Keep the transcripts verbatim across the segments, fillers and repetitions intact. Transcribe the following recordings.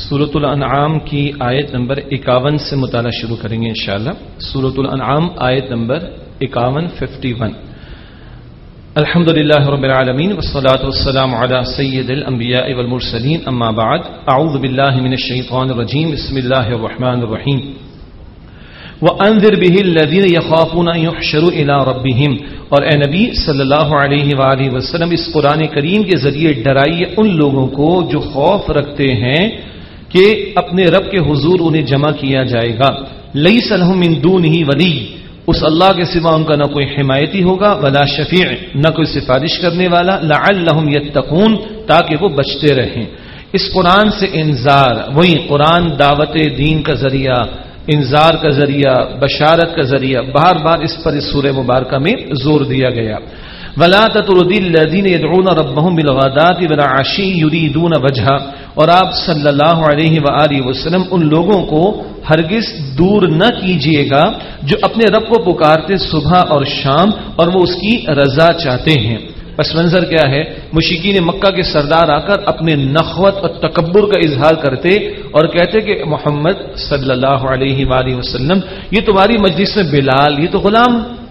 سورۃ الانعام کی آیت نمبر اکاون سے مطالعہ شروع کریں گے انشاءاللہ. سورۃ الانعام آیت نمبر اکاون ففٹی ون. الحمد للہ رب العالمین والصلاة والسلام علی سید الانبیاء والمرسلین اما بعد اعوذ باللہ من الشیطان الرجیم بسم اللہ الرحمن الرحیم. وَأَنذِرْ بِهِ الَّذِينَ يَخَافُونَ أَن يُحْشَرُوا إِلَىٰ رَبِّهِمْ. اور اے نبی صلی اللہ علیہ وآلہ وسلم اس قرآن کریم کے ذریعے ڈرائیے ان لوگوں کو جو خوف رکھتے ہیں کہ اپنے رب کے حضور انہیں جمع کیا جائے گا. لَيْسَ لَهُم مِّن دُونِهِ وَلِيٌّ. اس اللہ کے سوا ان کا نہ کوئی حمایتی ہوگا، ولا شفیع، نہ کوئی سفارش کرنے والا، لعلہم یتقون، تاکہ وہ بچتے رہیں. اس قرآن سے انذار، وہی قرآن دعوت دین کا ذریعہ، انذار کا ذریعہ، بشارت کا ذریعہ، بار بار اس پر اس سورہ مبارکہ میں زور دیا گیا. وَلَا تَطْرُدِ الَّذِينَ يَدْعُونَ رَبَّهُمْ بِالْغَدَاةِ وَالْعَشِيِّ يُرِيدُونَ وَجْهَهُ. اور آپ صلی اللہ علیہ وآلہ وسلم ان لوگوں کو ہرگز دور نہ کیجیے گا جو اپنے رب کو پکارتے صبح اور شام اور وہ اس کی رضا چاہتے ہیں. پس منظر کیا ہے؟ مشرکین مکہ کے سردار آ کر اپنے نخوت اور تکبر کا اظہار کرتے اور کہتے کہ محمد صلی اللہ علیہ وآلہ وسلم، یہ تمہاری مجلس میں بلال، یہ تو غلام،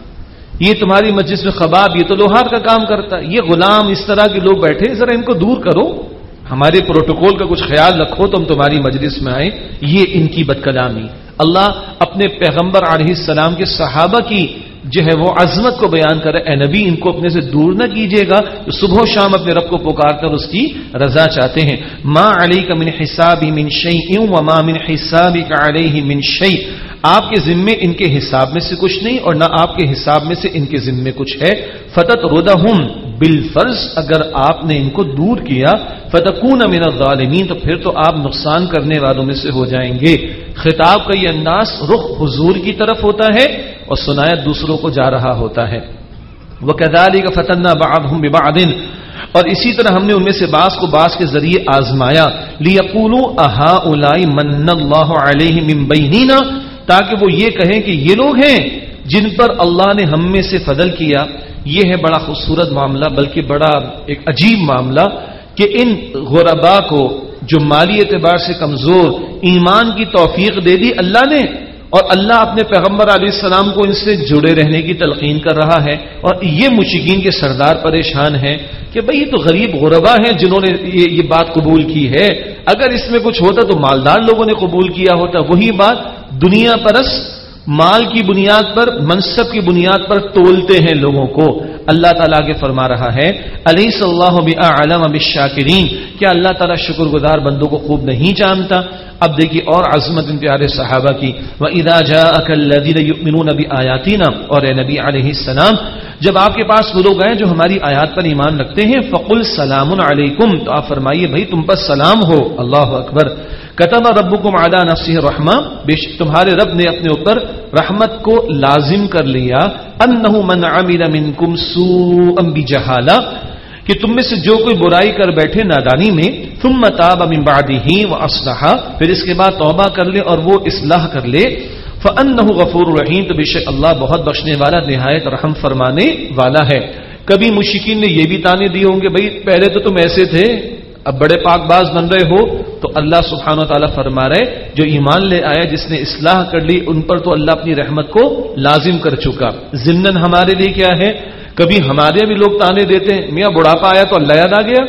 یہ تمہاری مجلس میں خباب، یہ تو لوہار کا کام کرتا، یہ غلام اس طرح کے لوگ بیٹھے، ذرا ان کو دور کرو، ہمارے پروٹوکول کا کچھ خیال رکھو تو ہم تمہاری مجلس میں آئیں. یہ ان کی بد کلامی. اللہ اپنے پیغمبر علیہ السلام کے صحابہ کی جو ہے وہ عظمت کو بیان کرے، اے نبی ان کو اپنے سے دور نہ کیجیے گا، صبح و شام اپنے رب کو پکارتے اور اس کی رضا چاہتے ہیں. ما علیک من حسابی من شیء وما من حسابک علیہ من شیء. آپ کے ذمے ان کے حساب میں سے کچھ نہیں اور نہ آپ کے حساب میں سے ان کے ذمے کچھ ہے. فتطردہم بالفرض، اگر آپ نے ان کو دور کیا، فتکون من الظالمین، تو پھر تو آپ نقصان کرنے والوں میں سے ہو جائیں گے. خطاب کا یہ انداز رخ حضور کی طرف ہوتا ہے اور سنایا دوسروں کو جا رہا ہوتا ہے. وَكَذَلِكَ فَتَنَّا بَعْضَهُم بِبَعْضٍ. اور اسی طرح ہم نے ان میں سے بعض کو بعض کے ذریعے آزمایا. لِيَقُولُوا أَهَٰؤُلَاءِ مَنَّ اللَّهُ عَلَيْهِم مِّن بَيْنِنَا. تاکہ وہ یہ کہیں کہ یہ لوگ ہیں جن پر اللہ نے ہم میں سے فضل کیا. یہ ہے بڑا خوبصورت معاملہ، بلکہ بڑا ایک عجیب معاملہ کہ ان غرباء کو جو مالی اعتبار سے کمزور ایمان کی توفیق دے دی اللہ نے، اور اللہ اپنے پیغمبر علیہ السلام کو ان سے جڑے رہنے کی تلقین کر رہا ہے. اور یہ مشرکین کے سردار پریشان ہیں کہ بھئی یہ تو غریب غرباء ہیں جنہوں نے یہ, یہ بات قبول کی ہے. اگر اس میں کچھ ہوتا تو مالدار لوگوں نے قبول کیا ہوتا. وہی بات دنیا پرست مال کی بنیاد پر، منصب کی بنیاد پر تولتے ہیں لوگوں کو. اللہ تعالیٰ کے فرما رہا ہے الیس اللہ بأعلم بالشاکرین، کیا اللہ تعالیٰ شکر گزار بندوں کو خوب نہیں جانتا؟ اب دیکھیے اور عظمت ان پیارے صحابہ کی. وَإِذَا جَاءَكَ الَّذِينَ يُؤْمِنُونَ بِآيَاتِنَا. اور اے نبی علیہ السلام جب آپ کے پاس وہ لوگ آئے جو ہماری آیات پر ایمان رکھتے ہیں، فَقُلْ سَلَامٌ عَلَيْكُمْ، تو آپ فرمائیے بھائی تم پر سلام ہو. اللہ اکبر. کتب ربکم علی نفسہ الرحمہ، بے شک تمہارے رب نے اپنے اوپر رحمت کو لازم کر لیا. انہ من عمل منکم سوءا بجہالہ، کہ تم میں سے جو کوئی برائی کر بیٹھے نادانی میں، ثم تاب من بعدہ واصلح، پھر اس کے بعد توبہ کر لے اور وہ اصلاح کر لے، فانہ غفور رحیم، تو بے شک اللہ بہت بخشنے والا نہایت رحم فرمانے والا ہے. کبھی مشرکین نے یہ بھی تانے دیے ہوں گے بھئی پہلے تو تم ایسے تھے، اب بڑے پاک باز بن رہے ہو. تو اللہ سبحانہ و تعالیٰ فرما رہے جو ایمان لے آیا، جس نے اصلاح کر لی، ان پر تو اللہ اپنی رحمت کو لازم کر چکا. ضمناً ہمارے لیے کیا ہے، کبھی ہمارے بھی لوگ تانے دیتے ہیں میاں بڑھاپا آیا تو اللہ یاد آ گیا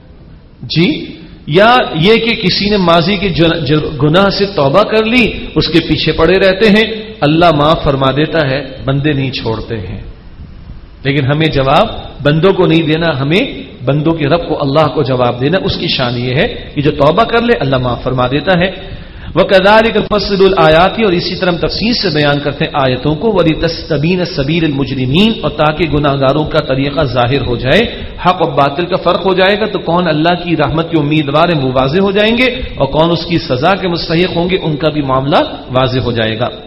جی، یا یہ کہ کسی نے ماضی کے گناہ سے توبہ کر لی اس کے پیچھے پڑے رہتے ہیں، اللہ معاف فرما دیتا ہے، بندے نہیں چھوڑتے ہیں. لیکن ہمیں جواب بندوں کو نہیں دینا، ہمیں بندوں کے رب کو اللہ کو جواب دینا. اس کی شان یہ ہے کہ جو توبہ کر لے اللہ معاف فرما دیتا ہے. وَكَذَلِكَ نُفَصِّلُ الْآيَاتِ. اور اسی طرح تفصیل سے بیان کرتے ہیں آیتوں کو. وَلِتَسْتَبِينَ سَبِيلُ الْمُجْرِمِينَ. اور تاکہ گناہگاروں کا طریقہ ظاہر ہو جائے، حق اور باطل کا فرق ہو جائے گا، تو کون اللہ کی رحمت کے امیدوار ہیں وہ واضح ہو جائیں گے، اور کون اس کی سزا کے مستحق ہوں گے ان کا بھی معاملہ واضح ہو جائے گا.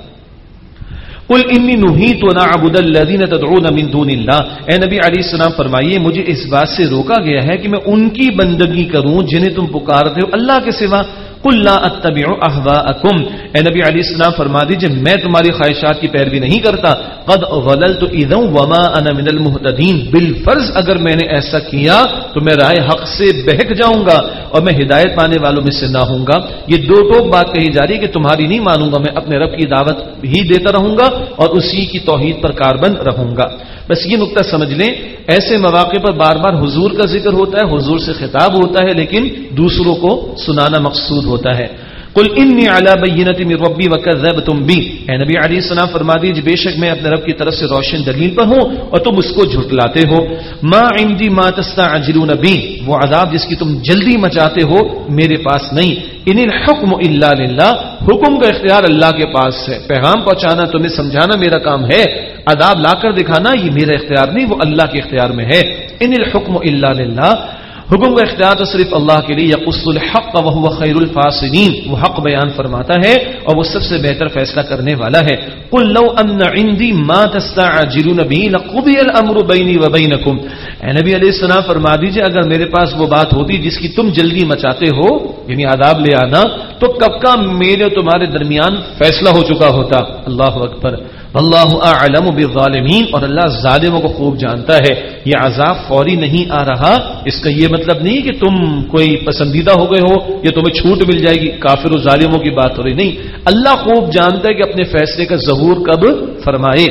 قل انی نہیت ان اعبد الذین تدعون من دون اللہ. اے نبی علیہ السلام فرمائیے مجھے اس بات سے روکا گیا ہے کہ میں ان کی بندگی کروں جنہیں تم پکارتے ہو اللہ کے سوا. قل لا اتبع اهواءکم، اے نبی علیہ السلام فرما دیجئے میں تمہاری خواہشات کی پیروی نہیں کرتا، قد ضللت اذا وما انا من المهتدین، بالفرض اگر میں نے ایسا کیا تو میں راہ حق سے بہک جاؤں گا اور میں ہدایت پانے والوں میں سے نہ ہوں گا۔ یہ دو ٹوک بات کہی جا رہی ہے کہ تمہاری نہیں مانوں گا، میں اپنے رب کی دعوت ہی دیتا رہوں گا اور اسی کی توحید پر کاربند رہوں گا۔ بس یہ نقطہ سمجھ لیں، ایسے مواقع پر بار بار حضور کا ذکر ہوتا ہے، حضور سے خطاب ہوتا ہے، لیکن دوسروں کو سنانا مقصود ہوتا ہے۔ قل انی علی بینۃ من ربی وکذبتم بی، اے نبی علیہ السلام فرما دیجیے بے شک میں اپنے رب کی طرف سے روشن دلیل پر ہوں اور تم اس کو جھٹلاتے ہو۔ ما عندی ما تستعجلون بی، وہ عذاب جس کی تم جلدی مچاتے ہو میرے پاس نہیں۔ ان الحکم الا للہ، حکم کا اختیار اللہ کے پاس ہے، پیغام پہنچانا تمہیں سمجھانا میرا کام ہے، عذاب لا کر دکھانا یہ میرا اختیار نہیں، وہ اللہ کے اختیار میں ہے۔ ان الحکم الا للہ، حکم کا اختیار تو صرف اللہ کے لیے، یقص الحق وهو خیر الفاصلین، وہ حق بیان فرماتا ہے اور وہ سب سے بہتر فیصلہ کرنے والا ہے۔ قل لو ان عندي ما تستعجلون به لقضي الامر بيني وبينكم، اے نبی علیہ السلام فرما دیجئے اگر میرے پاس وہ بات ہوتی جس کی تم جلدی مچاتے ہو، یعنی عذاب لے آنا، تو کب کا میرے اور تمہارے درمیان فیصلہ ہو چکا ہوتا۔ اللہ اکبر، واللہ اعلم بالظالمین، اور اللہ ظالموں کو خوب جانتا ہے۔ یہ عذاب فوری نہیں آ رہا، اس کا یہ مطلب نہیں کہ تم کوئی پسندیدہ ہو گئے ہو یا تمہیں چھوٹ مل جائے گی، کافر و ظالموں کی بات ہو رہی نہیں، اللہ خوب جانتا ہے کہ اپنے فیصلے کا ظہور کب فرمائے۔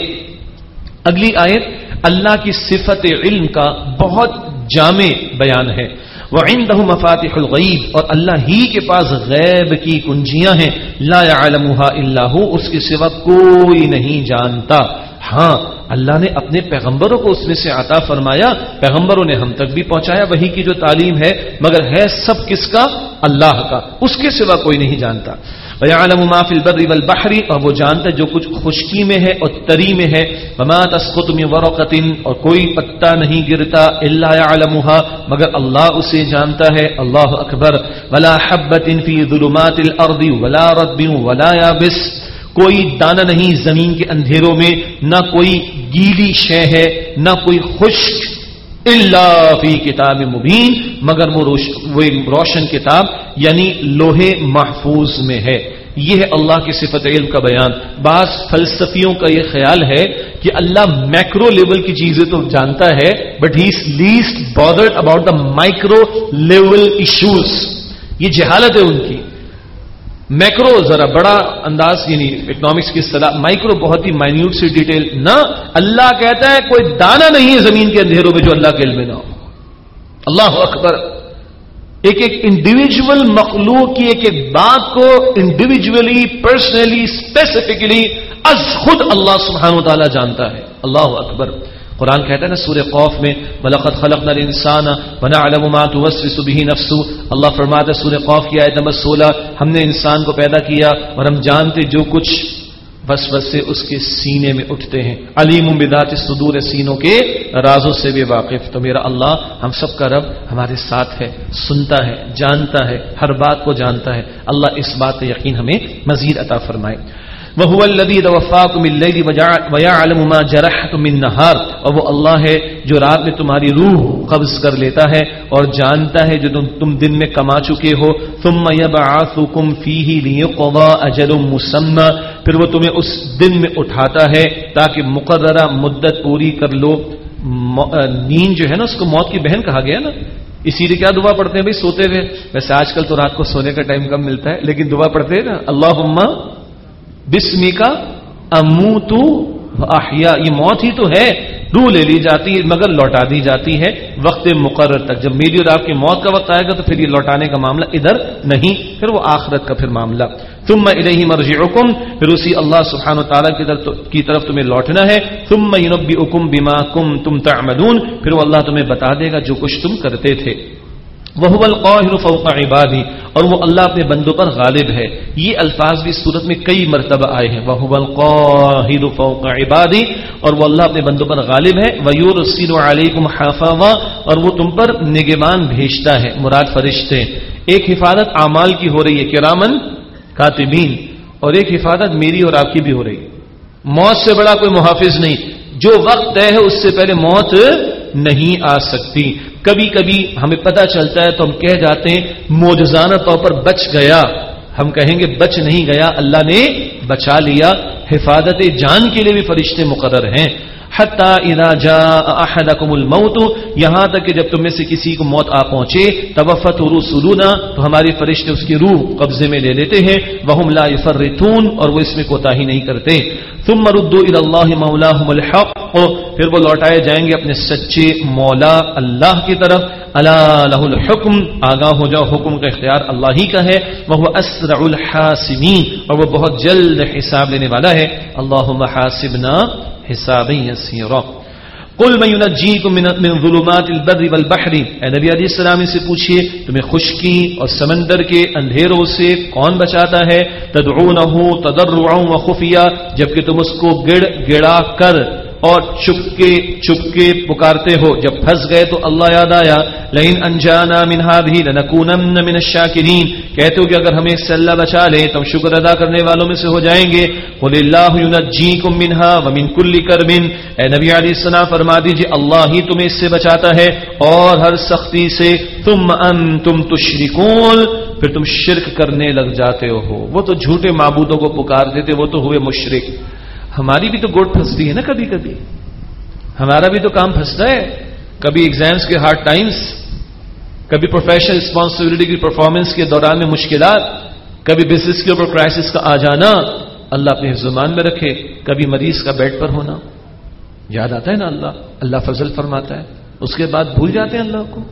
اگلی آیت اللہ کی صفت علم کا بہت جامع بیان ہے۔ وعنده مفاتح الغیب، اور اللہ ہی کے پاس غیب کی کنجیاں ہیں، لا يعلمها الا هو، اس کے سوا کوئی نہیں جانتا۔ ہاں اللہ نے اپنے پیغمبروں کو اس میں سے عطا فرمایا، پیغمبروں نے ہم تک بھی پہنچایا وحی کی جو تعلیم ہے، مگر ہے سب کس کا؟ اللہ کا، اس کے سوا کوئی نہیں جانتا۔ وَيَعْلَمُ مَا فِي الْبَرِّ وَالْبَحْرِ، اور وہ جانتا ہے جو کچھ خشکی میں ہے اور تری میں ہے۔ وَمَا تَسْقُطُ مِن وَرَقَةٍ، اور کوئی پتا نہیں گرتا إِلَّا يَعْلَمُهَا، مگر اللہ اسے جانتا ہے۔ اللہ اکبر۔ وَلَا حَبَّةٍ فِي ظُلُمَاتِ الْأَرْضِ وَلَا رَطْبٍ وَلَا يَابِسٍ، کوئی دانہ نہیں زمین کے اندھیروں میں، نہ کوئی گیلی شے ہے نہ کوئی خشک، الا فی کتاب مبین، مگر وہ روشن کتاب یعنی لوہے محفوظ میں ہے۔ یہ ہے اللہ کی صفت علم کا بیان۔ بعض فلسفیوں کا یہ خیال ہے کہ اللہ میکرو لیول کی چیزیں تو جانتا ہے، but he is least bothered about the micro level issues. یہ جہالت ہے ان کی۔ میکرو ذرا بڑا انداز، یعنی اکنامکس کی اصطلاح، مائکرو بہت ہی مائنیوٹ سی ڈیٹیل نہ۔ اللہ کہتا ہے کوئی دانہ نہیں ہے زمین کے اندھیروں میں جو اللہ کے علم میں نہ ہو۔ اللہ اکبر۔ ایک ایک انڈیویجول مخلوق کی ایک ایک بات کو انڈیویجولی، پرسنلی، اسپیسیفکلی از خود اللہ سبحانہ و تعالی جانتا ہے۔ اللہ اکبر۔ قرآن کہتا ہے نا سورہ قوف میں، وَلَقَدْ خَلَقْنَا الْإِنسَانَ وَنَعْلَمُ مَا تُوَسْوِسُ بِهِ نَفْسُهُ، اللہ فرماتا ہے سورہ قوف کی آیت نمبر سولہ، ہم نے انسان کو پیدا کیا اور ہم جانتے جو کچھ وسوسے اس کے سینے میں اٹھتے ہیں۔ علیم بذات الصدور، سینوں کے رازوں سے بھی واقف۔ تو میرا اللہ ہم سب کا رب ہمارے ساتھ ہے، سنتا ہے، جانتا ہے، ہر بات کو جانتا ہے۔ اللہ اس بات کا یقین ہمیں مزید عطا فرمائے۔ وَهُوَ الَّذِي يَتَوَفَّاكُم بِاللَّيْلِ وَيَعْلَمُ مَا جَرَحْتُم بِالنَّهَارِ، اور وہ اللہ ہے جو رات میں تمہاری روح قبض کر لیتا ہے اور جانتا ہے جو تم دن میں کما چکے ہو۔ ثُمَّ يَبْعَثُكُم فِيهِ لِيَقْضَىٰ أَجَلٌ مُّسَمًّى، پھر وہ تمہیں اس دن میں اٹھاتا ہے تاکہ مقررہ مدت پوری کر لو۔ نیند جو ہے نا اس کو موت کی بہن کہا گیا نا، اسی لیے کیا دعا پڑھتے ہیں بھائی سوتے ہوئے؟ ویسے آج کل تو رات کو سونے کا ٹائم کم ملتا ہے، لیکن دعا پڑھتے ہیں نا، اللہم بسمک اموت واحیا، یہ موت ہی تو ہے، روح لے لی جاتی ہے مگر لوٹا دی جاتی ہے وقت مقرر تک۔ جب میری اور آپ کی موت کا وقت آئے گا تو پھر یہ لوٹانے کا معاملہ ادھر نہیں، پھر وہ آخرت کا پھر معاملہ۔ ثم الیہ مرجعکم، پھر اسی اللہ سبحانہ وتعالی کی طرف تمہیں لوٹنا ہے۔ ثم ینبئکم بما کنتم تعملون، پھر وہ اللہ تمہیں بتا دے گا جو کچھ تم کرتے تھے۔ وَهُوَ الْقَاهِرُ فَوْقَ عِبَادِهِ، اور وہ اللہ اپنے بندوں پر غالب ہے۔ یہ الفاظ بھی صورت میں کئی مرتبہ آئے ہیں، وَهُوَ الْقَاهِرُ فَوْقَ عِبَادِهِ، اور وہ اللہ اپنے بندوں پر غالب ہے۔ وَيُرْسِلُ عَلَيْكُمْ حَفَظًا، اور وہ تم پر نگہبان بھیجتا ہے، مراد فرشتے۔ ایک حفاظت اعمال کی ہو رہی ہے کرامن کاتبین، اور ایک حفاظت میری اور آپ کی بھی ہو رہی ہے۔ موت سے بڑا کوئی محافظ نہیں، جو وقت طے ہے اس سے پہلے موت نہیں آ سکتی۔ کبھی کبھی ہمیں پتہ چلتا ہے تو ہم کہہ جاتے ہیں معجزانہ طور پر بچ گیا، ہم کہیں گے بچ نہیں گیا، اللہ نے بچا لیا۔ حفاظت جان کے لیے بھی فرشتے مقرر ہیں۔ حتی اذا جاء احدکم الموت، یہاں تک کہ جب تم میں سے کسی کو موت آ پہنچے، توفت رسلنا، تو ہمارے فرشتے اس کی روح قبضے میں لے لیتے ہیں، وہم لا یفرطون، اور وہ اس میں کوتاہی نہیں کرتے۔ ثم ردوا الی اللہ مولاہم الحق، پھر وہ لوٹائے جائیں گے اپنے سچے مولا اللہ کی طرف۔ الا لہ الحکم، آگاہ ہو جاؤ، حکم کا اختیار اللہ ہی کا ہے۔ وہو اسرع الحاسبین، اور وہ بہت جلد حساب لینے والا ہے۔ اللہم حاسبنا حسابا یسیرا۔ قل من ینجیکم من ظلمات البر والبحر، اے نبی علیہ السلام سے پوچھئے تمہیں خشکی اور سمندر کے اندھیروں سے کون بچاتا ہے؟ تدعونہ تضرعا وخفیا، جبکہ تم اس کو گڑ گڑا کر اور چپکے چپکے پکارتے ہو، جب پھنس گئے تو اللہ یاد آیا۔ لئن انجانا من هذه لنكونن من الشاکرین، کہتے ہو کہ اگر ہمیں اس سے اللہ بچا لے تو ہم شکر ادا کرنے والوں میں سے ہو جائیں گے۔ قل اللہ ینجیکم منها ومن كل کرب، اے نبی علیہ السلام فرما دیجئے اللہ ہی تمہیں اس سے بچاتا ہے اور ہر سختی سے۔ ثم انتم تشرکون، پھر تم شرک کرنے لگ جاتے ہو۔ وہ تو جھوٹے معبودوں کو پکارتے تھے، وہ تو ہوئے مشرک۔ ہماری بھی تو گوٹ پھنستی ہے نا، کبھی کبھی ہمارا بھی تو کام پھنستا ہے، کبھی ایگزامز کے ہارڈ ٹائمز، کبھی پروفیشنل رسپانسبلٹی کی پرفارمنس کے دوران میں مشکلات، کبھی بزنس کے اوپر کرائسس کا آ جانا، اللہ اپنے حفظ و امان میں رکھے، کبھی مریض کا بیڈ پر ہونا، یاد آتا ہے نا اللہ اللہ فضل فرماتا ہے، اس کے بعد بھول جاتے ہیں اللہ کو،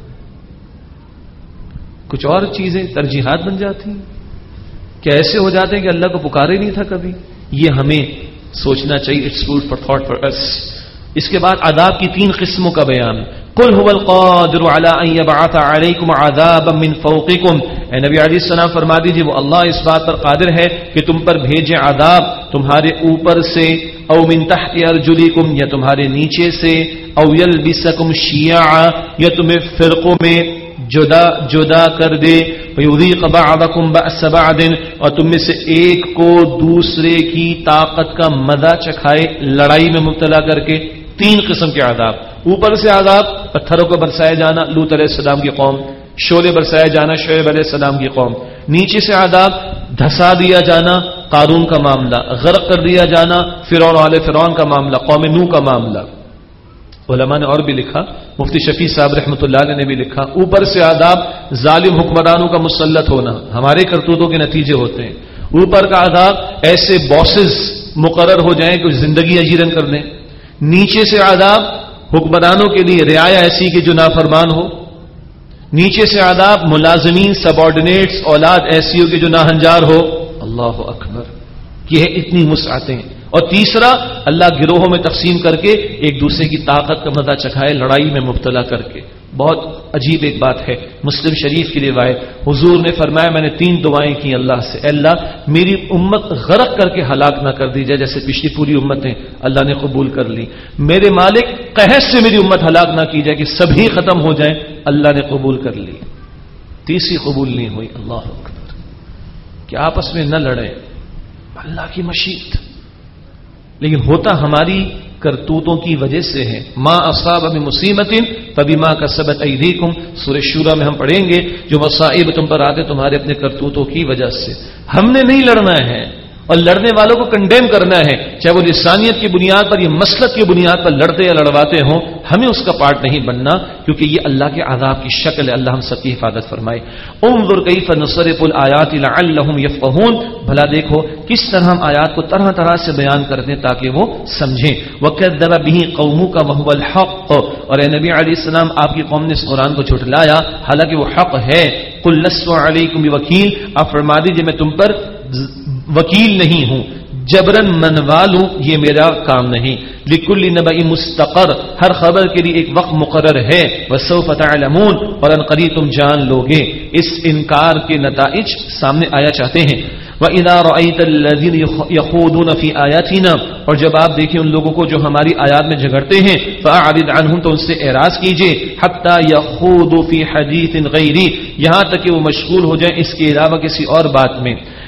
کچھ اور چیزیں ترجیحات بن جاتی ہیں، کیا ایسے ہو جاتے ہیں کہ اللہ کو پکارے نہیں تھا کبھی؟ یہ ہمیں سوچنا چاہیے، it's food for thought for us. اس کے بعد عذاب کی تین قسموں کا بیان۔ قل هو القادر على ان يبعث عليكم عذابا من فوقكم، اے نبی علیہ السلام فرما دیجئے وہ اللہ اس بات پر قادر ہے کہ تم پر بھیجے عذاب تمہارے اوپر سے، او من تحت ارجلکم، یا تمہارے نیچے سے، او یلبسکم شیعا، یا تمہیں فرقوں میں جدا جدا کر دے، وَيُذِيقَ بَعْضَكُمْ بَأْسَ بَعْضٍ، اور تم میں سے ایک کو دوسرے کی طاقت کا مزہ چکھائے لڑائی میں مبتلا کر کے۔ تین قسم کے عذاب، اوپر سے عذاب پتھروں کو برسائے جانا لوط علیہ السلام کی قوم، شعلے برسائے جانا شعیب علیہ السلام کی قوم، نیچے سے عذاب دھسا دیا جانا قارون کا معاملہ، غرق کر دیا جانا فرعون والے فرعون کا معاملہ، قوم نوح کا معاملہ۔ علماء نے اور بھی لکھا، مفتی شفیع صاحب رحمۃ اللہ علیہ نے بھی لکھا، اوپر سے عذاب ظالم حکمرانوں کا مسلط ہونا، ہمارے کرتوتوں کے نتیجے ہوتے ہیں۔ اوپر کا عذاب ایسے باسز مقرر ہو جائیں کہ زندگی اجیرن کر دیں۔ نیچے سے عذاب حکمرانوں کے لیے رعایا ایسی کہ جو نافرمان ہو۔ نیچے سے عذاب ملازمین سبارڈینیٹس اولاد ایسی ہو کہ جو ناہنجار ہو۔ اللہ اکبر، یہ ہے اتنی وسعتیں۔ اور تیسرا اللہ گروہوں میں تقسیم کر کے ایک دوسرے کی طاقت کا مزہ چکھائے لڑائی میں مبتلا کر کے۔ بہت عجیب ایک بات ہے، مسلم شریف کی روایت، حضور نے فرمایا میں نے تین دعائیں کی اللہ سے، اے اللہ میری امت غرق کر کے ہلاک نہ کر دی جائے جیسے پچھلی پوری امتیں، اللہ نے قبول کر لی۔ میرے مالک قحط سے میری امت ہلاک نہ کی جائے کہ سبھی ختم ہو جائیں، اللہ نے قبول کر لی۔ تیسری قبول نہیں ہوئی، اللہ اکبر، کہ آپس میں نہ لڑیں، اللہ کی مشیت، لیکن ہوتا ہماری کرتوتوں کی وجہ سے ہے۔ ما اصاب من مصیبت فبما کسبت ایدیکم، سورہ شورى میں ہم پڑھیں گے جو مصائب تم پر آتے تمہارے اپنے کرتوتوں کی وجہ سے۔ ہم نے نہیں لڑنا ہے، اور لڑنے والوں کو کنڈیم کرنا ہے، چاہے وہ لسانیت کی بنیاد پر یا مسلک کی بنیاد پر لڑتے یا لڑواتے ہوں، ہمیں اس کا پارٹ نہیں بننا، کیونکہ یہ اللہ کے عذاب کی شکل ہے۔ اللہ ہم سب کی حفاظت فرمائے۔ انظر کیف نصرف الآیات لعلہم یفقہون، بھلا دیکھو کس طرح ہم آیات کو طرح طرح سے بیان کرتے ہیں تاکہ وہ سمجھیں۔ وکذب به قومک وهو الحق، اور اے نبی علیہ السلام آپ کی قوم نے اس قرآن کو جھٹلایا حالانکہ وہ حق ہے۔ قل لست علیکم بوکیل، آپ فرما دیجئے میں تم پر وکیل نہیں ہوں، جبرن منوا لوں یہ میرا کام نہیں۔ لکل نبأ مستقر، ہر خبر کے لیے ایک وقت مقرر ہے۔ وسوف تعلمون، اور ان قریب تم جان لوگے۔ اس انکار کے نتائج سامنے آیا چاہتے ہیں۔ وَإِذَا رَأَيْتَ الَّذِينَ يَخُوضُونَ فِي آيَاتِنَا، اور جب آپ دیکھیں ان لوگوں کو جو ہماری آیات میں جھگڑتے ہیں، فَأَعْرِضْ عَنْهُمْ، تو ان سے اعراض کیجئے، حَتَّى يَخُوضُوا فِي حَدِيثٍ غَيْرِهِ، یہاں تک کہ وہ مشغول ہو جائیں اس کے علاوہ کسی اور بات میں۔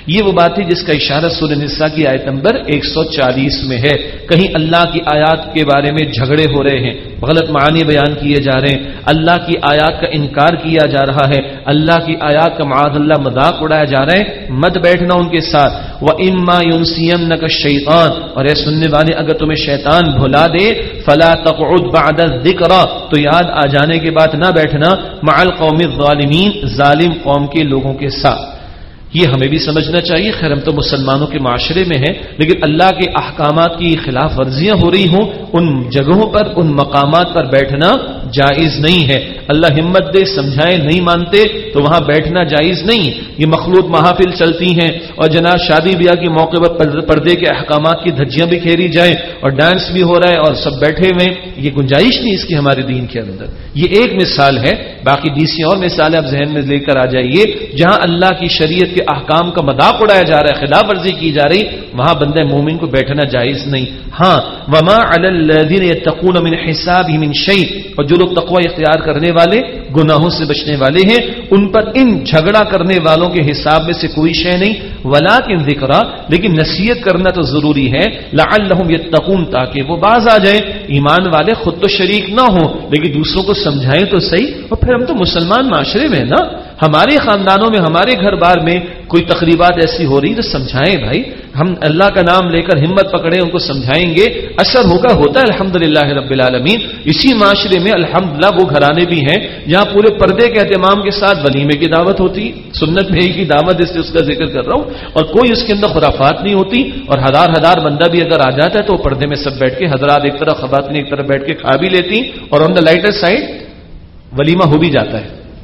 یہ وہ بات ہے جس کا اشارہ سورہ نساء کی آیت نمبر ایک سو چالیس میں ہے. کہیں اللہ کی آیات کے بارے میں جھگڑے ہو رہے ہیں, غلط معنی بیان کیے جا رہے ہیں, اللہ کی آیات کا انکار کیا جا رہا ہے, اللہ کی آیات کا معاذ اللہ مذاق اڑایا جا رہا ہے, مت بیٹھنا ان کے ساتھ. وَإِمَّا يُنْسِيَنَّكَ الشَّيْطَانُ, اور اے سننے والے اگر تمہیں شیطان بھلا دے, فَلَا تَقْعُدْ بَعْدَ الذِّكْرَ, تو یاد آ جانے کے بعد نہ بیٹھنا, مع القوم الظالمین, ظالم قوم کے لوگوں کے ساتھ. یہ ہمیں بھی سمجھنا چاہیے. خیر ہم تو مسلمانوں کے معاشرے میں ہیں, لیکن اللہ کے احکامات کی خلاف ورزیاں ہو رہی ہوں, ان جگہوں پر, ان مقامات پر بیٹھنا جائز نہیں ہے. اللہ ہمت دے, سمجھائے, نہیں مانتے تو وہاں بیٹھنا جائز نہیں. یہ مخلوط محافل چلتی ہیں اور جناب شادی بیاہ کے موقع پر پردے کے احکامات کی دھجیاں بھی کھیری جائیں اور ڈانس بھی ہو رہا ہے اور سب بیٹھے ہوئے, یہ گنجائش نہیں اس کی ہمارے دین کے اندر. یہ ایک مثال ہے, باقی بیس اور مثالیں آپ ذہن میں لے کر آ جائیے جہاں اللہ کی شریعت کے احکام کا مذاق اڑایا جا رہا ہے, خلاف ورزی کی جا رہی, وہاں بندہ مومن کو بیٹھنا جائز نہیں. ہاں وما علی الذین یتقون من حسابهم من شیء, اور جو لوگ تقوی اختیار کرنے والے, گناہوں سے بچنے والے ہیں, ان پر ان جھگڑا کرنے والوں کے حساب میں سے کوئی شے نہیں. ولکن ذکرا, لیکن نصیحت کرنا تو ضروری ہے, لعلہم یتقون, تاکہ وہ باز آ جائیں. ایمان والے خود تو شریک نہ ہوں لیکن دوسروں کو سمجھائیں تو صحیح. اور پھر ہم تو مسلمان معاشرے میں نا, ہمارے خاندانوں میں, ہمارے گھر بار میں کوئی تقریبات ایسی ہو رہی تو سمجھائیں بھائی. ہم اللہ کا نام لے کر ہمت پکڑے, ان کو سمجھائیں گے, اثر ہوگا, ہوتا ہے الحمدللہ رب العالمین. اسی معاشرے میں الحمدللہ وہ گھرانے بھی ہیں جہاں پورے پردے کے اہتمام کے ساتھ ولیمے کی دعوت ہوتی, سنت میں کی دعوت, اس سے اس کا ذکر کر رہا ہوں, اور کوئی اس کے اندر خرافات نہیں ہوتی, اور ہزار ہزار بندہ بھی اگر آ جاتا ہے تو پردے میں سب بیٹھ کے, حضرات ایک طرف, خواتین ایک طرف بیٹھ کے کھا بھی لیتی, اور آن دا لائٹر سائڈ ولیمہ ہو بھی جاتا ہے.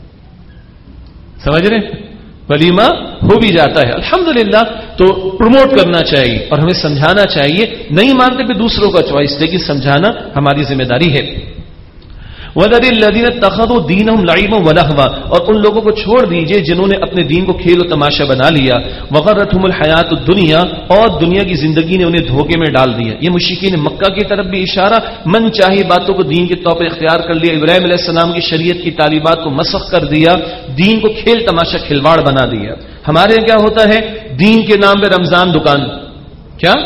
سمجھ رہے ہیں, ولیمہ ہو بھی جاتا ہے الحمدللہ. تو پروموٹ کرنا چاہیے اور ہمیں سمجھانا چاہیے. نہیں مانتے پہ دوسروں کا چوائس, لیکن سمجھانا ہماری ذمہ داری ہے. وَذَرِ الَّذِينَ اتَّخَذُوا دِينَهُمْ لَعِبًا وَلَهْوًا, اور ان لوگوں کو چھوڑ دیجئے جنہوں نے اپنے دین کو کھیل و تماشا بنا لیا. وَغَرَّتْهُمُ الْحَيَاةُ الدُّنْيَا, اور دنیا کی زندگی نے انہیں دھوکے میں ڈال دیا. یہ مشرکین مکہ کی طرف بھی اشارہ, من چاہی باتوں کو دین کے طور پر اختیار کر لیا. ابراہیم علیہ السلام کی شریعت کی تعلیمات کو مسخ کر دیا, دین کو کھیل تماشا کھلواڑ بنا دیا. ہمارے یہاں کیا ہوتا ہے, دین کے نام پہ رمضان دکان, کیا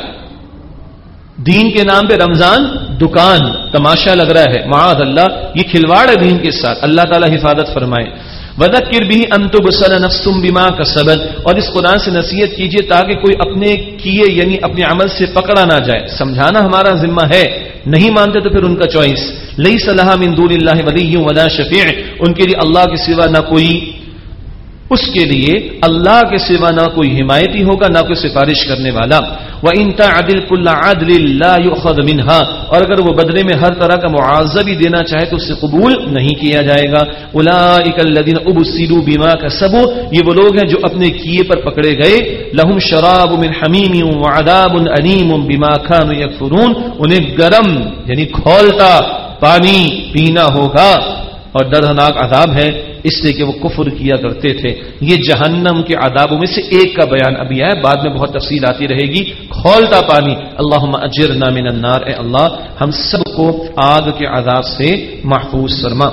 دین کے نام پہ رمضان دکان, تماشا لگ رہا ہے, معاذ اللہ, یہ کھلواڑ ہے دین کے ساتھ. اللہ تعالی حفاظت فرمائے. وَذَكِّرْ بِهِ أَن تُبْصَلَ نَفْسٌ بِمَا كَسَبَتْ, اور اس قرآن سے نصیحت کیجئے تاکہ کوئی اپنے کیے یعنی اپنے عمل سے پکڑا نہ جائے. سمجھانا ہمارا ذمہ ہے, نہیں مانتے تو پھر ان کا چوائس. لَيْسَ لَهَا مِن دُونِ اللَّهِ وَلِيٌّ وَلَا شَفِيعٌ, ان کے لیے اللہ کے سوا نہ کوئی, اس کے لیے اللہ کے سوا نہ کوئی حمایتی ہوگا, نہ کوئی سفارش کرنے والا. وَإِن تَعْدِلْ كُلَّ عَدْلٍ لَا يُؤْخَذْ مِنْهَا, اور اگر وہ بدلے میں ہر طرح کا معاوضہ بھی دینا چاہے تو اسے قبول نہیں کیا جائے گا. أُولَٰئِكَ الَّذِينَ أُبْصِرُوا بِمَا كَسَبُوا, یہ وہ لوگ ہیں جو اپنے کیے پر پکڑے گئے. لَهُمْ شَرَابٌ مِّنْ حَمِيمٍ وَعَذَابٌ أَلِيمٌ بِمَا كَانُوا يَكْفُرُونَ, انہیں گرم یعنی کھولتا پانی پینا ہوگا, اور دردناک عذاب ہے اس لیے کہ وہ کفر کیا کرتے تھے. یہ جہنم کے عذابوں میں سے ایک کا بیان ابھی ہے, بعد میں بہت تفصیل آتی رہے گی. کھولتا پانی, اللہم اجرنا من النار, اے اللہ ہم سب کو آگ کے عذاب سے محفوظ فرما.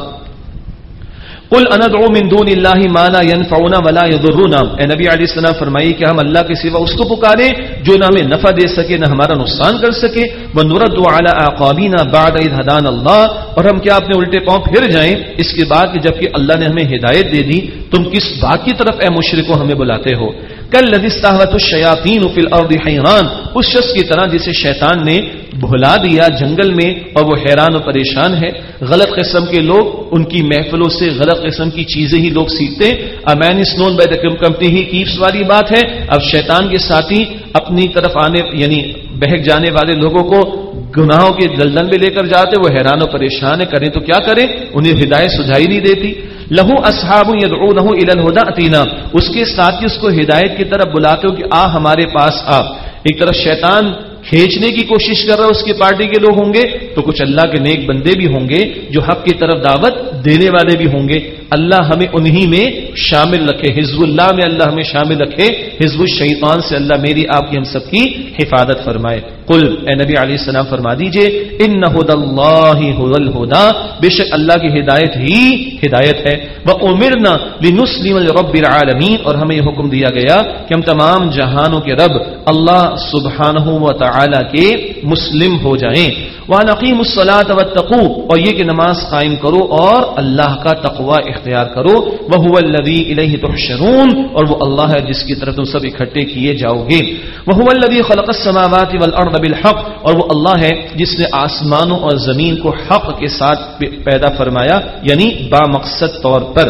قل اندعو من دون اللہ ما لا ينفعنا ولا يضرنا, اے نبی علیہ السلام فرمائیے کہ ہم اللہ کے سوا اس کو پکاریں جو نہ ہمیں نفع دے سکے نہ ہمارا نقصان کر سکے. ونرد على اعقابنا بعد اذ هدانا اللہ, اور ہم کیا اپنے الٹے پاؤں پھر جائیں اس کے بعد کہ جبکہ اللہ نے ہمیں ہدایت دے دی. تم کس بات کی طرف اے مشرکو ہمیں بلاتے ہو؟ کالذی استہوته الشیاطین فی الارض حیران, اس شخص کی طرح جسے شیطان نے بھلا دیا جنگل میں اور وہ حیران و پریشان ہے. غلط قسم کے لوگ, ان کی محفلوں سے غلط قسم کی چیزیں ہی لوگ سیکھتے. A man is known by the company he keeps والی بات ہے. اب شیطان کے ساتھی اپنی طرف آنے یعنی بہک جانے والے لوگوں کو گناہوں کے دلدل میں لے کر جاتے, وہ حیران و پریشان ہے, کریں تو کیا کریں, انہیں ہدایت سجھائی نہیں دیتی. لہو اصحاب یدعونہ الی الہدی اتینا, اس کے ساتھی اس کو ہدایت کی طرف بلاتے ہو کہ آ ہمارے پاس آ. ایک طرف شیطان کھینچنے کی کوشش کر رہا ہے, اس کی پارٹی کے لوگ ہوں گے, تو کچھ اللہ کے نیک بندے بھی ہوں گے جو حق کی طرف دعوت دینے والے بھی ہوں گے. اللہ ہمیں انہی میں شامل رکھے، حزب اللہ میں اللہ ہمیں شامل رکھے، حزب الشیطان سے اللہ میری آپ کی ہم سب کی حفاظت فرمائے۔ قل اے نبی علیہ السلام فرما دیجئے ان ھدی اللہ ھو الھدی، بے شک اللہ کی ہدایت ہی ہدایت ہے، وامرنا لنسلم لرب العالمین، اور ہمیں یہ حکم دیا گیا کہ ہم تمام جہانوں کے رب اللہ سبحانہ و تعالی کے مسلم ہو جائیں۔ وَأَنْ أَقِيمُوا الصَّلَاةَ وَاتَّقُوهُ، اور یہ کہ نماز قائم کرو اور اللہ کا تقوی اختیار کرو، وَهُوَ الَّذِي إِلَيْهِ تُحْشَرُونَ، اور وہ اللہ ہے جس کی طرف تم سب اکٹھے کیے جاؤ گے، وَهُوَ الَّذِي خَلَقَ السَّمَاوَاتِ وَالْأَرْضَ بِالْحَقِّ، اور وہ اللہ ہے جس نے آسمانوں اور زمین کو حق کے ساتھ پیدا فرمایا، یعنی با مقصد طور پر۔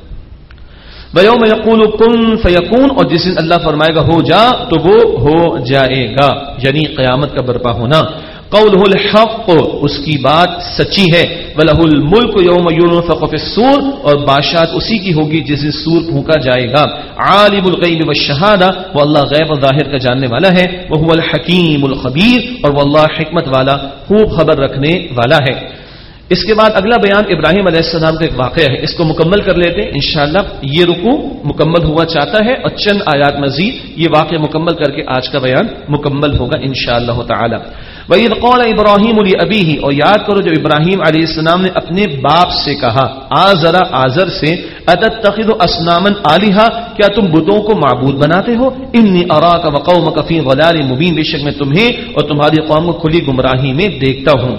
وَيَوْمَ يَقُولُ كُن فَيَكُونُ، اور جس دن اللہ فرمائے گا ہو جا تو وہ ہو جائے گا، یعنی قیامت کا برپا ہونا۔ قولہ الحق، اس کی بات سچی ہے، وَلَهُ الْمُلْكُ يَوْمَ يُنفَخُ فِي الصُّورِ، اور بادشاہت اسی کی ہوگی جس دن سور پھونکا جائے گا۔ عالم الغیب والشہادہ، وہ اللہ غیب و ظاہر کا جاننے والا ہے، وَهُوَ الحکیم الخبیر، اور وہ اللہ حکمت والا خوب خبر رکھنے والا ہے۔ اس کے بعد اگلا بیان ابراہیم علیہ السلام کا ایک واقعہ ہے، اس کو مکمل کر لیتے ہیں انشاءاللہ۔ یہ رکوع مکمل ہوا چاہتا ہے اور چند آیات مزید یہ واقعہ مکمل کر کے آج کا بیان مکمل ہوگا انشاءاللہ تعالی۔ وَإِذْ قَالَ إِبْرَاهِيمُ لِأَبِيهِ، اور یاد کرو جب ابراہیم علیہ السلام نے اپنے باپ سے کہا، آزر آزر سے، أَتَتَّخِذُ أَصْنَامًا آلِهَةً، کیا تم بتوں کو معبود بناتے ہو؟ إِنِّي أَرَاكَ وَقَوْمَكَ فِي ضَلَالٍ مُبِينٍ، بے شک میں تمہیں اور تمہاری قوم کو کھلی گمراہی میں دیکھتا ہوں۔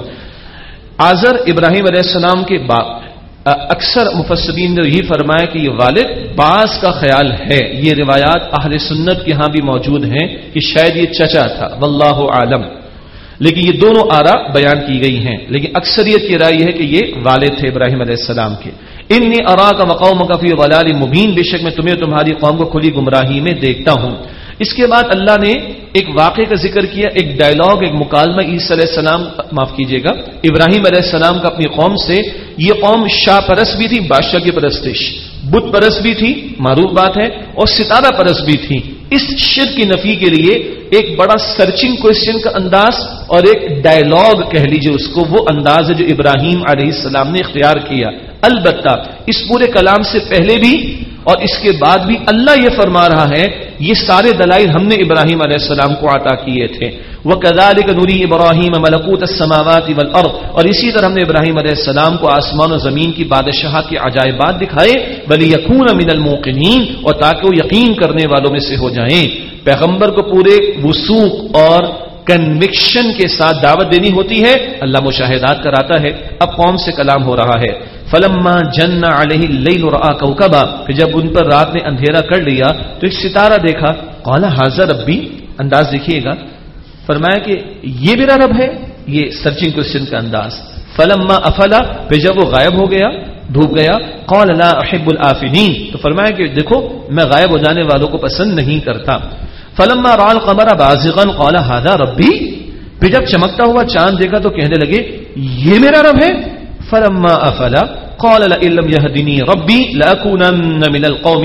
آزر ابراہیم علیہ السلام کے باپ، اکثر مفسرین نے یہی فرمایا کہ یہ والد، بعض کا خیال ہے یہ روایات اہل سنت کے ہاں بھی موجود ہیں کہ شاید یہ چچا تھا، واللہ عالم، لیکن یہ دونوں آراء بیان کی گئی ہیں، لیکن اکثریت کی رائے یہ ہے کہ یہ والد تھے ابراہیم علیہ السلام کے۔ انی اراک وقومک فی ضلال مبین، بے شک میں تمہیں تمہاری قوم کو کھلی گمراہی میں دیکھتا ہوں۔ اس کے بعد اللہ نے ایک واقعے کا ذکر کیا، ایک ڈائلاگ، ایک مکالمہ عیسیٰ علیہ السلام، معاف کیجیے گا ابراہیم علیہ السلام کا اپنی قوم سے۔ یہ قوم شاہ پرست بھی تھی، بادشاہ کی پرستش، بت پرست بھی تھی، معروف بات ہے، اور ستارہ پرست بھی تھی۔ اس شرک کی نفی کے لیے ایک بڑا سرچنگ کوشچن کا انداز اور ایک ڈائلاگ کہہ لیجیے اس کو، وہ انداز ہے جو ابراہیم علیہ السلام نے اختیار کیا۔ البتہ اس پورے کلام سے پہلے بھی اور اس کے بعد بھی اللہ یہ فرما رہا ہے یہ سارے دلائل ہم نے ابراہیم علیہ السلام کو عطا کیے تھے۔ وَكَذَلِكَ نُرِي إِبْرَاهِيمَ مَلَكُوتَ السَّمَاوَاتِ وَالْأَرْضِ، اور اسی طرح ہم نے ابراہیم علیہ السلام کو آسمان و زمین کی بادشاہت کے عجائبات دکھائے، وَلِيَكُونَ مِنَ الْمُوقِنِينَ، اور تاکہ وہ یقین کرنے والوں میں سے ہو جائیں۔ پیغمبر کو پورے وثوق اور کنوکشن کے ساتھ دعوت دینی ہوتی ہے، اللہ مشاہدات کراتا ہے۔ اب قوم سے کلام ہو رہا ہے۔ فلما جن علیہ اللیل رأى کوكبا، پھر جب ان پر رات نے اندھیرا کر لیا تو ایک ستارہ دیکھا، قال ھذا ربی، انداز دیکھیے گا، فرمایا کہ یہ میرا رب ہے، یہ سرچنگ کوسچن کا انداز۔ فلما افلا، پھر جب وہ غائب ہو گیا، ڈوب گیا، قال لا احب الآفلین، تو فرمایا کہ دیکھو میں غائب ہو جانے والوں کو پسند نہیں کرتا۔ فلما رأى القمر بازغا قال ھذا ربی، پھر جب چمکتا ہوا چاند دیکھا تو کہنے لگے یہ میرا رب ہے۔ فلما افلا قال لئن لم يهدني ربي لاكونن من القوم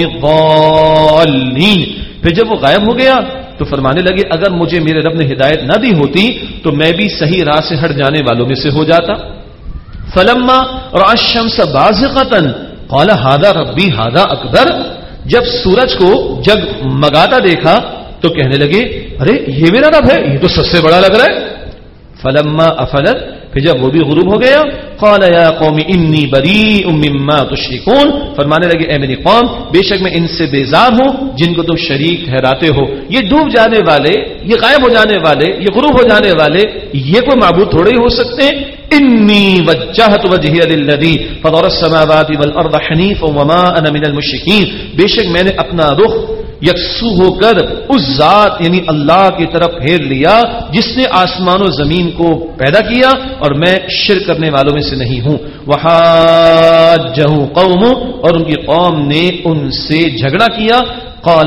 الضالين، پھر جب وہ غائب ہو گیا تو فرمانے لگے اگر مجھے میرے رب نے ہدایت نہ دی ہوتی تو میں بھی صحیح راہ سے ہٹ جانے والوں میں سے ہو جاتا۔ فلما رأى الشمس بازغة قال هذا ربي هذا اکبر، جب سورج کو جگمگاتا دیکھا تو کہنے لگے ارے یہ میرا رب ہے، یہ تو سب سے بڑا لگ رہا ہے۔ فلما افلت، پھر جب وہ بھی غروب ہو گیا، قال یا قوم انی بریء مما تشرکون، فرمانے لگے اے میری قوم بے شک میں ان سے بیزار ہوں جن کو تم شریک ٹھہراتے ہو۔ یہ ڈوب جانے والے، یہ غائب ہو جانے والے، یہ غروب ہو جانے والے، یہ کوئی معبود تھوڑے ہی ہو سکتے ہیں۔ انی وجہت وجہی للذی فطر السماوات والارض حنیفا وما انا من المشرکین، بے شک میں نے اپنا رخ یکسو ہو کر اس ذات یعنی اللہ کی طرف پھیر لیا جس نے آسمان و زمین کو پیدا کیا اور میں شرک کرنے والوں میں سے نہیں ہوں۔ وحاجہ قوم، اور ان کی قوم نے ان سے جھگڑا کیا۔ قال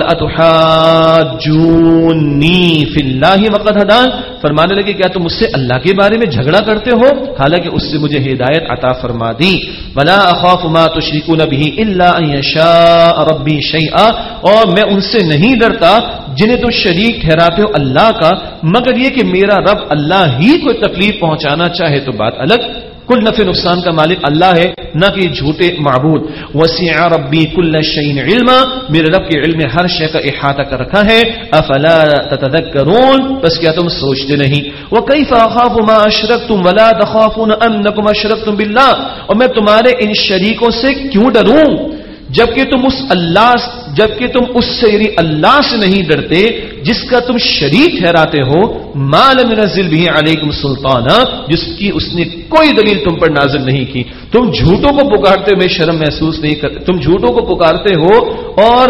اتحاجونی فی اللہ وقد ہدان، فرمانے لگے کیا تم مجھ سے اللہ کے بارے میں جھگڑا کرتے ہو حالانکہ اس سے مجھے ہدایت عطا فرما دی۔ ولا اخاف ما تشركون به الا ان يشاء ربي شيئا، اور میں ان سے نہیں ڈرتا جنہیں تم شریک ٹھہراتے ہو اللہ کا، مگر یہ کہ میرا رب اللہ ہی کوئی تکلیف پہنچانا چاہے تو بات الگ۔ کل نفع نقصان کا مالک اللہ ہے، نہ کہ جھوٹے معبود. وسع ربی کل شیء علما، میرے رب کے علم ہر شے کا احاطہ کر رکھا ہے. افلا تتذکرون، بس کیا تم سوچتے نہیں؟ وکیف اخاف ما اشرکتم ولا تخافون انکم اشرکتم باللہ، اور میں تمہارے ان شریکوں سے کیوں ڈروں جبکہ تم اس اللہ جبکہ تم اس سے یعنی اللہ سے نہیں ڈرتے جس کا تم شریک ٹھہراتے ہو. ما لم ينزل به علیکم سلطانا، جس کی اس نے کوئی دلیل تم پر نازل نہیں کی. تم جھوٹوں کو پکارتے ہوئے شرم محسوس نہیں کرتے، تم جھوٹوں کو پکارتے ہو اور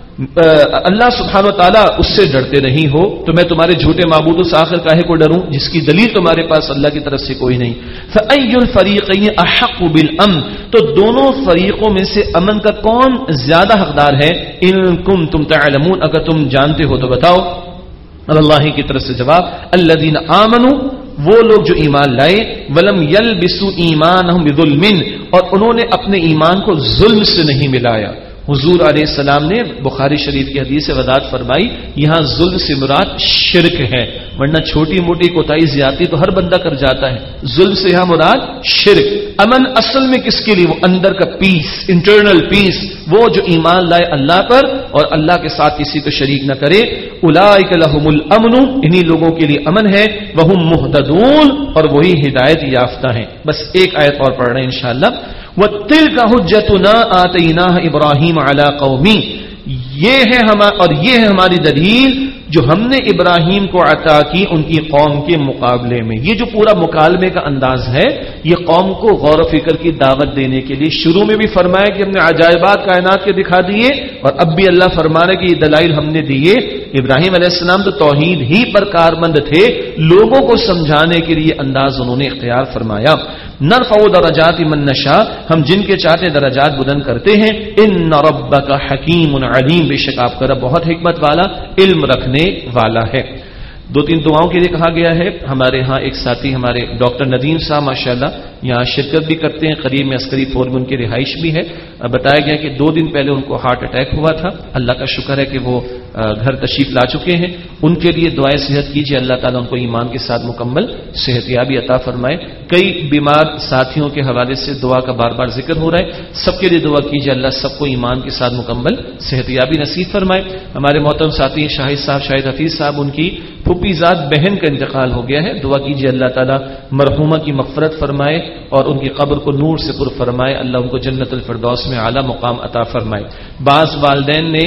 اللہ سبحانہ و تعالیٰ اس سے ڈرتے نہیں ہو. تو میں تمہارے جھوٹے معبودوں سے آخر کاہے کو ڈروں جس کی دلیل تمہارے پاس اللہ کی طرف سے کوئی نہیں. فَأَيُّ الْفَرِيقَيْنِ أَحَقُّ بِالْأَمْنِ، تو دونوں فریقوں میں سے امن کا کون زیادہ حقدار ہے؟ إِن كُنتُمْ تَعْلَمُونَ، اگر تم جانتے ہو تو بتاؤ. اللہ کی طرف سے جواب، الَّذِينَ آمَنُوا، وہ لوگ جو ایمان لائے، وَلَمْ يَلْبِسُوا إِيمَانَهُمْ بِظُلْمٍ، اور انہوں نے اپنے ایمان کو ظلم سے نہیں ملایا. حضور علیہ السلام نے بخاری شریف کی حدیث سے وضاحت فرمائی، یہاں ظلم سے مراد شرک ہے، ورنہ چھوٹی موٹی کوتاہی زیادتی تو ہر بندہ کر جاتا ہے. ظلم سے یہاں مراد شرک. امن اصل میں کس کے لیے؟ وہ اندر کا پیس، انٹرنل پیس، وہ جو ایمان لائے اللہ پر اور اللہ کے ساتھ کسی کو شریک نہ کرے. اولئک لہم الامن، انہی لوگوں کے لیے امن ہے. وہم مہتدون، اور وہی ہدایت یافتہ ہیں. بس ایک آیت اور پڑھ رہے ہیں انشاءاللہ. وَتِلْكَ حُجَّتُنَا آتَيْنَاهَا إِبْرَاهِيمَ عَلَىٰ قَوْمِهِ، یہ ہے ہم اور یہ ہے ہماری دلیل جو ہم نے ابراہیم کو عطا کی ان کی قوم کے مقابلے میں. یہ جو پورا مکالمے کا انداز ہے، یہ قوم کو غور و فکر کی دعوت دینے کے لیے. شروع میں بھی فرمایا کہ ہم نے عجائبات کائنات کے دکھا دیے، اور اب بھی اللہ فرما رہا ہے کہ یہ دلائل ہم نے دیے. ابراہیم علیہ السلام تو توحید ہی پر کارمند تھے، لوگوں کو سمجھانے کے لیے انداز انہوں نے اختیار فرمایا. نرفع درجات من نشاء، ہم جن کے چاہتے درجات بلند کرتے ہیں. ان ربک حکیم علیم، بے شک آپ کا رب بہت حکمت والا، علم رکھنے والا ہے. دو تین دعاؤں کے لیے کہا گیا ہے. ہمارے ہاں ایک ساتھی ہمارے ڈاکٹر ندیم صاحب ماشاءاللہ یہاں شرکت بھی کرتے ہیں، قریب میں عسکری فورم ان کی رہائش بھی ہے. بتایا گیا کہ دو دن پہلے ان کو ہارٹ اٹیک ہوا تھا. اللہ کا شکر ہے کہ وہ گھر تشریف لا چکے ہیں. ان کے لیے دعائیں صحت کیجیے، اللہ تعالیٰ ان کو ایمان کے ساتھ مکمل صحت یابی عطا فرمائے. کئی بیمار ساتھیوں کے حوالے سے دعا کا بار بار ذکر ہو رہا ہے، سب کے لیے دعا کیجیے، اللہ سب کو ایمان کے ساتھ مکمل صحت یابی نصیب فرمائے. ہمارے محترم ساتھی شاہد صاحب شاہد حفیظ صاحب، ان کی پھوپھی ذات بہن کا انتقال ہو گیا ہے. دعا کیجیے اللہ تعالیٰ مرحومہ کی مغفرت فرمائے اور ان کی قبر کو نور سے پر فرمائے. اللہ ان کو جنت الفردوس میں اعلیٰ مقام عطا فرمائے. بعض والدین نے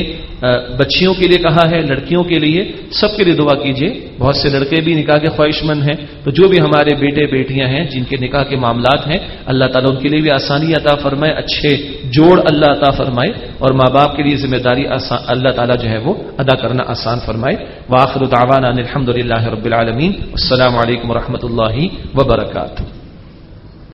بچیوں کے لیے کہا ہے، لڑکیوں کے لیے، سب کے لیے دعا کیجیے. بہت سے لڑکے بھی نکاح کے خواہش مند ہیں، تو جو بھی ہمارے بیٹے بیٹیاں ہیں جن کے نکاح کے معاملات ہیں، اللہ تعالیٰ ان کے لیے بھی آسانی عطا فرمائے، اچھے جوڑ اللہ عطا فرمائے، اور ماں باپ کے لیے ذمہ داری اللہ تعالیٰ جو ہے وہ ادا کرنا آسان فرمائے. وآخر دعوانا الحمد للہ رب العالمین. السلام علیکم ورحمۃ اللہ وبرکاتہ.